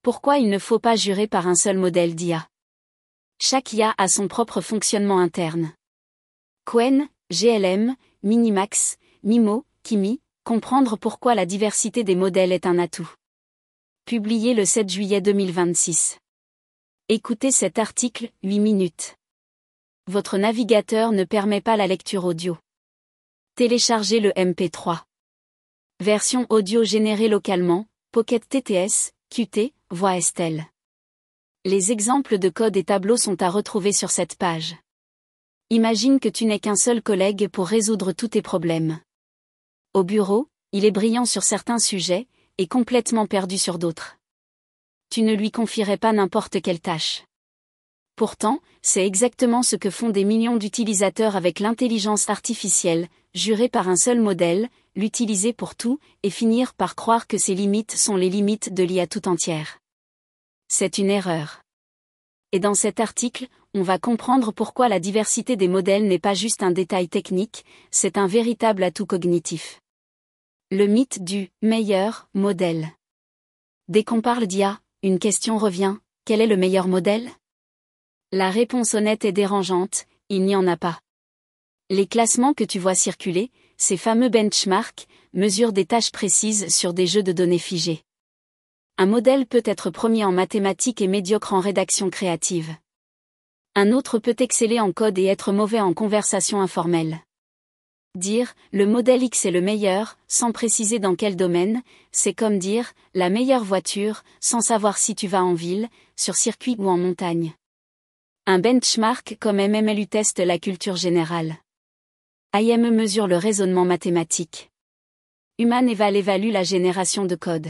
Pourquoi il ne faut pas jurer par un seul modèle d'IA? Chaque IA a son propre fonctionnement interne. Qwen, GLM, Minimax, Mimo, Kimi, comprendre pourquoi la diversité des modèles est un atout. Publié le 7 juillet 2026. Écoutez cet article, 8 minutes. Votre navigateur ne permet pas la lecture audio. Téléchargez le MP3. Version audio générée localement, Pocket TTS, Qt, Voix Estelle. Les exemples de code et tableaux sont à retrouver sur cette page. Imagine que tu n'es qu'un seul collègue pour résoudre tous tes problèmes. Au bureau, il est brillant sur certains sujets, et complètement perdu sur d'autres. Tu ne lui confierais pas n'importe quelle tâche. Pourtant, c'est exactement ce que font des millions d'utilisateurs avec l'intelligence artificielle, jurer par un seul modèle, l'utiliser pour tout, et finir par croire que ses limites sont les limites de l'IA tout entière. C'est une erreur. Et dans cet article, on va comprendre pourquoi la diversité des modèles n'est pas juste un détail technique, c'est un véritable atout cognitif. Le mythe du « meilleur modèle ». Dès qu'on parle d'IA, une question revient, quel est le meilleur modèle? La réponse honnête et dérangeante, il n'y en a pas. Les classements que tu vois circuler, ces fameux benchmarks, mesurent des tâches précises sur des jeux de données figés. Un modèle peut être premier en mathématiques et médiocre en rédaction créative. Un autre peut exceller en code et être mauvais en conversation informelle. Dire « le modèle X est le meilleur », sans préciser dans quel domaine, c'est comme dire « la meilleure voiture », sans savoir si tu vas en ville, sur circuit ou en montagne. Un benchmark comme MMLU teste la culture générale. IME mesure le raisonnement mathématique. Human-Eval évalue la génération de code.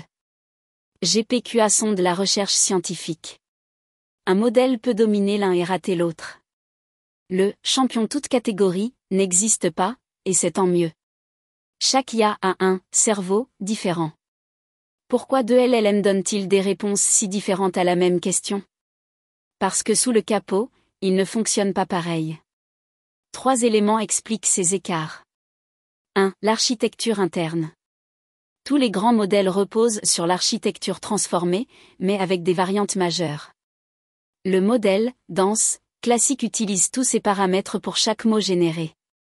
GPQA sonde la recherche scientifique. Un modèle peut dominer l'un et rater l'autre. Le « champion toute catégorie » n'existe pas, et c'est tant mieux. Chaque IA a un « cerveau » différent. Pourquoi deux LLM donnent-ils des réponses si différentes à la même question? Parce que sous le capot, ils ne fonctionnent pas pareil. 3 éléments expliquent ces écarts. 1. L'architecture interne. Tous les grands modèles reposent sur l'architecture transformée, mais avec des variantes majeures. Le modèle, dense, classique utilise tous ces paramètres pour chaque mot généré.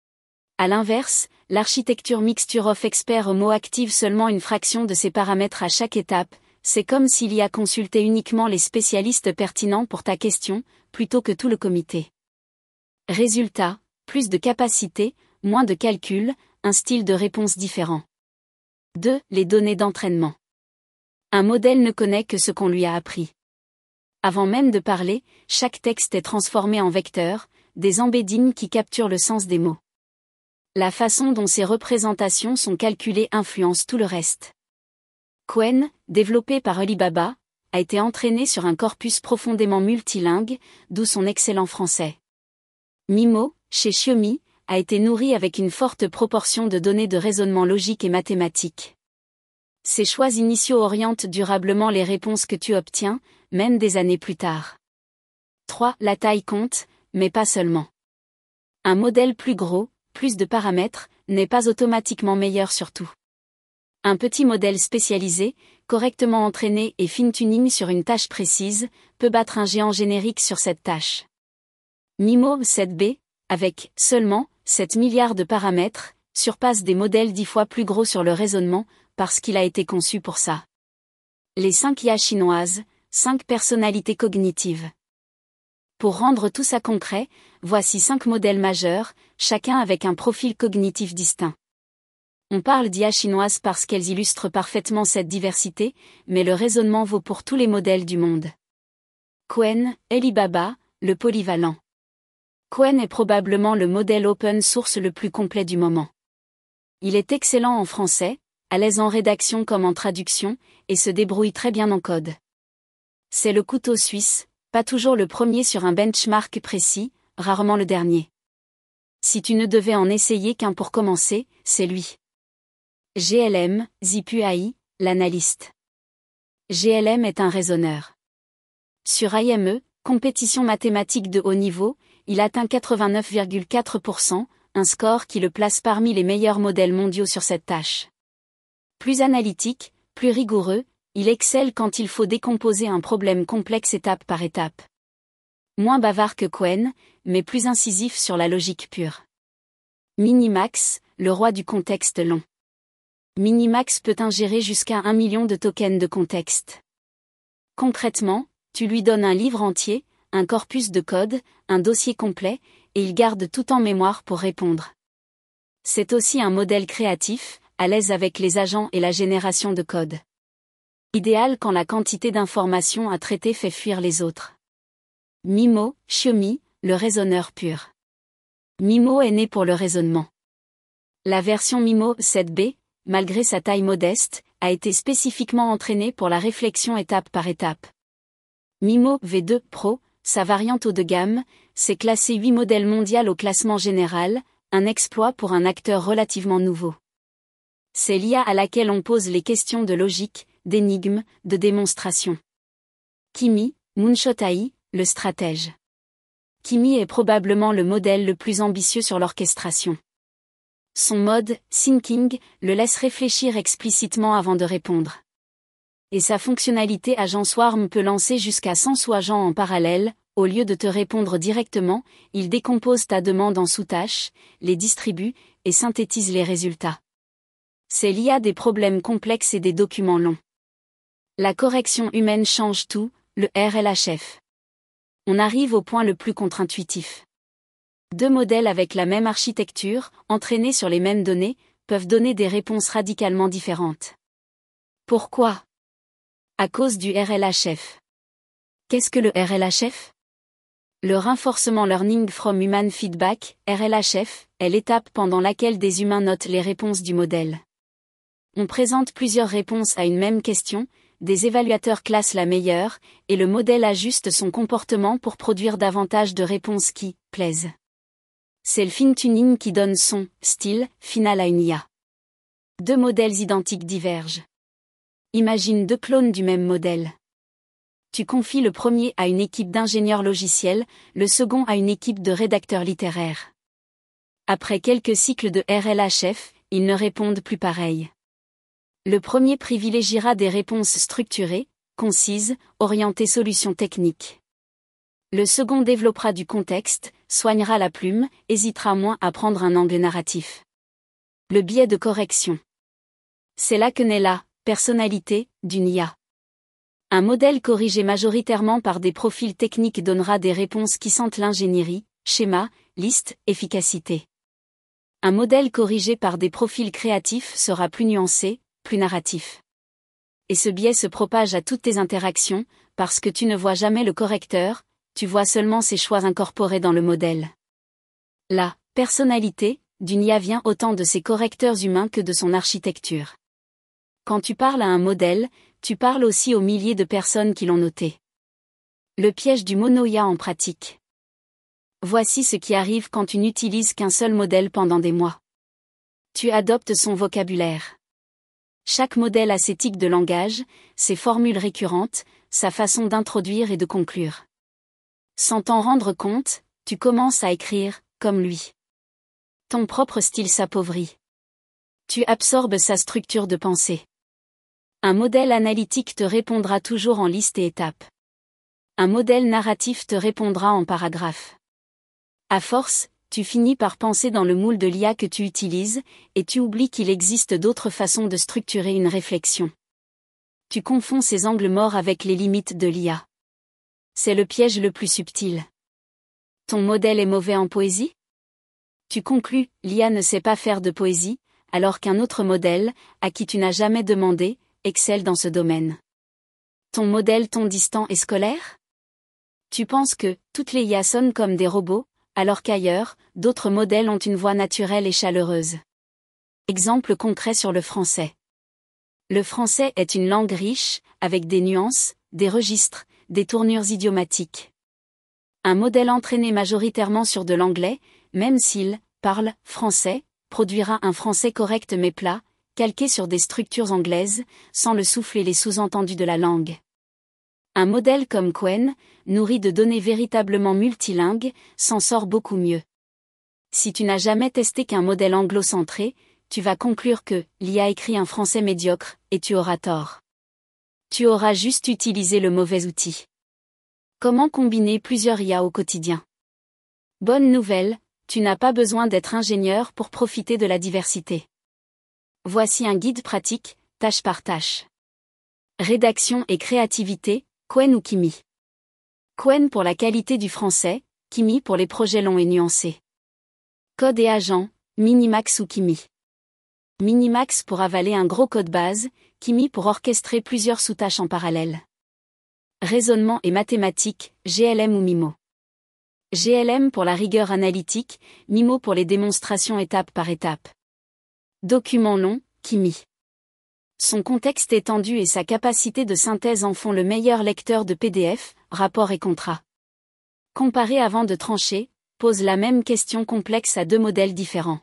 À l'inverse, l'architecture mixture of expert mot active seulement une fraction de ces paramètres à chaque étape, c'est comme s'il y a consulté uniquement les spécialistes pertinents pour ta question, plutôt que tout le comité. Résultat, plus de capacité, moins de calcul, un style de réponse différent. 2. Les données d'entraînement. Un modèle ne connaît que ce qu'on lui a appris. Avant même de parler, chaque texte est transformé en vecteurs, des embeddings qui capturent le sens des mots. La façon dont ces représentations sont calculées influence tout le reste. Qwen, développé par Alibaba, a été entraîné sur un corpus profondément multilingue, d'où son excellent français. Mimo, chez Xiaomi, a été nourri avec une forte proportion de données de raisonnement logique et mathématique. Ces choix initiaux orientent durablement les réponses que tu obtiens, même des années plus tard. 3. La taille compte, mais pas seulement. Un modèle plus gros, plus de paramètres, n'est pas automatiquement meilleur sur tout. Un petit modèle spécialisé, correctement entraîné et fine-tuning sur une tâche précise, peut battre un géant générique sur cette tâche. Mimo 7B, avec seulement 7 milliards de paramètres, surpasse des modèles 10 fois plus gros sur le raisonnement, parce qu'il a été conçu pour ça. Les 5 IA chinoises, 5 personnalités cognitives. Pour rendre tout ça concret, voici 5 modèles majeurs, chacun avec un profil cognitif distinct. On parle d'IA chinoises parce qu'elles illustrent parfaitement cette diversité, mais le raisonnement vaut pour tous les modèles du monde. Qwen, Alibaba, le polyvalent. Qwen est probablement le modèle open source le plus complet du moment. Il est excellent en français, à l'aise en rédaction comme en traduction, et se débrouille très bien en code. C'est le couteau suisse, pas toujours le premier sur un benchmark précis, rarement le dernier. Si tu ne devais en essayer qu'un pour commencer, c'est lui. GLM, Zipu AI, l'analyste. GLM est un raisonneur. Sur IME, compétition mathématique de haut niveau, il atteint 89,4%, un score qui le place parmi les meilleurs modèles mondiaux sur cette tâche. Plus analytique, plus rigoureux, il excelle quand il faut décomposer un problème complexe étape par étape. Moins bavard que Qwen, mais plus incisif sur la logique pure. Minimax, le roi du contexte long. Minimax peut ingérer jusqu'à 1 million de tokens de contexte. Concrètement, tu lui donnes un livre entier, un corpus de code, un dossier complet, et il garde tout en mémoire pour répondre. C'est aussi un modèle créatif, à l'aise avec les agents et la génération de code. Idéal quand la quantité d'informations à traiter fait fuir les autres. Mimo, Xiaomi, le raisonneur pur. Mimo est né pour le raisonnement. La version Mimo 7B, malgré sa taille modeste, a été spécifiquement entraînée pour la réflexion étape par étape. Mimo V2 Pro, sa variante haut de gamme, s'est classé 8 modèles mondial au classement général, un exploit pour un acteur relativement nouveau. C'est l'IA à laquelle on pose les questions de logique, d'énigme, de démonstration. Kimi, Moonshot AI, le stratège. Kimi est probablement le modèle le plus ambitieux sur l'orchestration. Son mode, Thinking, le laisse réfléchir explicitement avant de répondre. Et sa fonctionnalité Agent Swarm peut lancer jusqu'à 100 sous-agents en parallèle, au lieu de te répondre directement, il décompose ta demande en sous-tâches, les distribue, et synthétise les résultats. C'est l'IA des problèmes complexes et des documents longs. La correction humaine change tout, le RLHF. On arrive au point le plus contre-intuitif. 2 modèles avec la même architecture, entraînés sur les mêmes données, peuvent donner des réponses radicalement différentes. Pourquoi ? À cause du RLHF. Qu'est-ce que le RLHF ? Le Reinforcement Learning from Human Feedback, RLHF, est l'étape pendant laquelle des humains notent les réponses du modèle. On présente plusieurs réponses à une même question, des évaluateurs classent la meilleure, et le modèle ajuste son comportement pour produire davantage de réponses qui plaisent. C'est le fine-tuning qui donne son style final à une IA. 2 modèles identiques divergent. Imagine 2 clones du même modèle. Tu confies le premier à une équipe d'ingénieurs logiciels, le second à une équipe de rédacteurs littéraires. Après quelques cycles de RLHF, ils ne répondent plus pareil. Le premier privilégiera des réponses structurées, concises, orientées solutions techniques. Le second développera du contexte, soignera la plume, hésitera moins à prendre un angle narratif. Le biais de correction. C'est là que naît la personnalité d'une IA. Un modèle corrigé majoritairement par des profils techniques donnera des réponses qui sentent l'ingénierie, schéma, liste, efficacité. Un modèle corrigé par des profils créatifs sera plus nuancé, plus narratif. Et ce biais se propage à toutes tes interactions, parce que tu ne vois jamais le correcteur, tu vois seulement ses choix incorporés dans le modèle. La personnalité d'une IA vient autant de ses correcteurs humains que de son architecture. Quand tu parles à un modèle, tu parles aussi aux milliers de personnes qui l'ont noté. Le piège du mono-IA en pratique. Voici ce qui arrive quand tu n'utilises qu'un seul modèle pendant des mois. Tu adoptes son vocabulaire. Chaque modèle a ses tics de langage, ses formules récurrentes, sa façon d'introduire et de conclure. Sans t'en rendre compte, tu commences à écrire comme lui. Ton propre style s'appauvrit. Tu absorbes sa structure de pensée. Un modèle analytique te répondra toujours en liste et étapes. Un modèle narratif te répondra en paragraphes. À force, tu finis par penser dans le moule de l'IA que tu utilises, et tu oublies qu'il existe d'autres façons de structurer une réflexion. Tu confonds ces angles morts avec les limites de l'IA. C'est le piège le plus subtil. Ton modèle est mauvais en poésie ? Tu conclus, l'IA ne sait pas faire de poésie, alors qu'un autre modèle, à qui tu n'as jamais demandé, excelle dans ce domaine. Ton modèle ton distant et scolaire ? Tu penses que toutes les IA sonnent comme des robots, alors qu'ailleurs, d'autres modèles ont une voix naturelle et chaleureuse. Exemple concret sur le français. Le français est une langue riche, avec des nuances, des registres, des tournures idiomatiques. Un modèle entraîné majoritairement sur de l'anglais, même s'il parle français, produira un français correct mais plat, calqué sur des structures anglaises, sans le souffle et les sous-entendus de la langue. Un modèle comme Qwen, nourri de données véritablement multilingues, s'en sort beaucoup mieux. Si tu n'as jamais testé qu'un modèle anglo-centré, tu vas conclure que l'IA écrit un français médiocre, et tu auras tort. Tu auras juste utilisé le mauvais outil. Comment combiner plusieurs IA au quotidien? Bonne nouvelle, tu n'as pas besoin d'être ingénieur pour profiter de la diversité. Voici un guide pratique, tâche par tâche. Rédaction et créativité, Qwen ou Kimi. Qwen pour la qualité du français, Kimi pour les projets longs et nuancés. Code et agent, Minimax ou Kimi. Minimax pour avaler un gros code base, Kimi pour orchestrer plusieurs sous-tâches en parallèle. Raisonnement et mathématiques, GLM ou Mimo. GLM pour la rigueur analytique, Mimo pour les démonstrations étape par étape. Document long, Kimi. Son contexte étendu et sa capacité de synthèse en font le meilleur lecteur de PDF, rapports et contrats. Comparer avant de trancher, pose la même question complexe à deux modèles différents.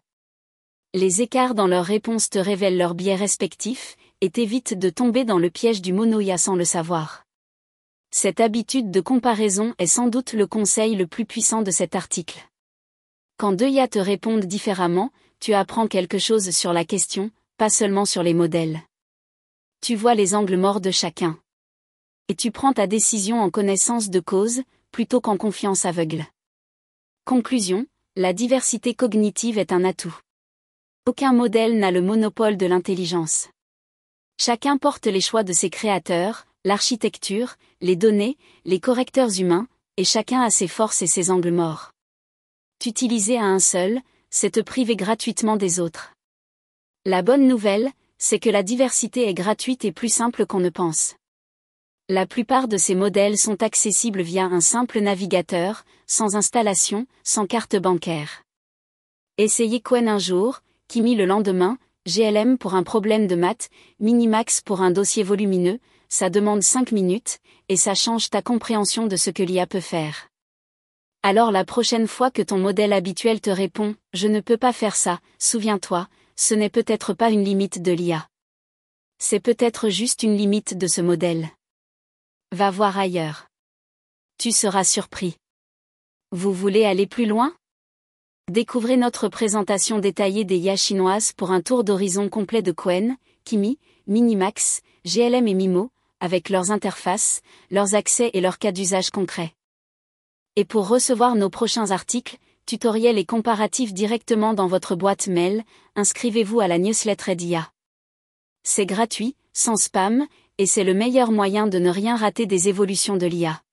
Les écarts dans leurs réponses te révèlent leurs biais respectifs, et t'évitent de tomber dans le piège du mono-IA sans le savoir. Cette habitude de comparaison est sans doute le conseil le plus puissant de cet article. Quand deux IA te répondent différemment, tu apprends quelque chose sur la question, pas seulement sur les modèles. Tu vois les angles morts de chacun. Et tu prends ta décision en connaissance de cause, plutôt qu'en confiance aveugle. Conclusion, la diversité cognitive est un atout. Aucun modèle n'a le monopole de l'intelligence. Chacun porte les choix de ses créateurs, l'architecture, les données, les correcteurs humains, et chacun a ses forces et ses angles morts. T'utiliser à un seul, c'est te priver gratuitement des autres. La bonne nouvelle, c'est que la diversité est gratuite et plus simple qu'on ne pense. La plupart de ces modèles sont accessibles via un simple navigateur, sans installation, sans carte bancaire. Essayez Qwen un jour, Kimi le lendemain, GLM pour un problème de maths, Minimax pour un dossier volumineux, ça demande 5 minutes, et ça change ta compréhension de ce que l'IA peut faire. Alors la prochaine fois que ton modèle habituel te répond « Je ne peux pas faire ça », souviens-toi, ce n'est peut-être pas une limite de l'IA. C'est peut-être juste une limite de ce modèle. Va voir ailleurs. Tu seras surpris. Vous voulez aller plus loin? Découvrez notre présentation détaillée des IA chinoises pour un tour d'horizon complet de Qwen, Kimi, Minimax, GLM et Mimo, avec leurs interfaces, leurs accès et leurs cas d'usage concrets. Et pour recevoir nos prochains articles, tutoriels et comparatifs directement dans votre boîte mail, inscrivez-vous à la newsletter d'IA. C'est gratuit, sans spam, et c'est le meilleur moyen de ne rien rater des évolutions de l'IA.